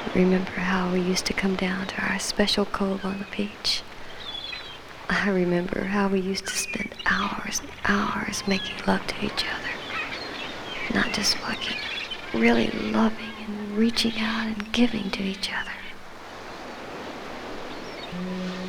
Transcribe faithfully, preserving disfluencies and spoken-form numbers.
remember how we used to come down to our special cove on the beach. I remember how we used to spend hours and hours making love to each other. Not just fucking, really loving and reaching out and giving to each other.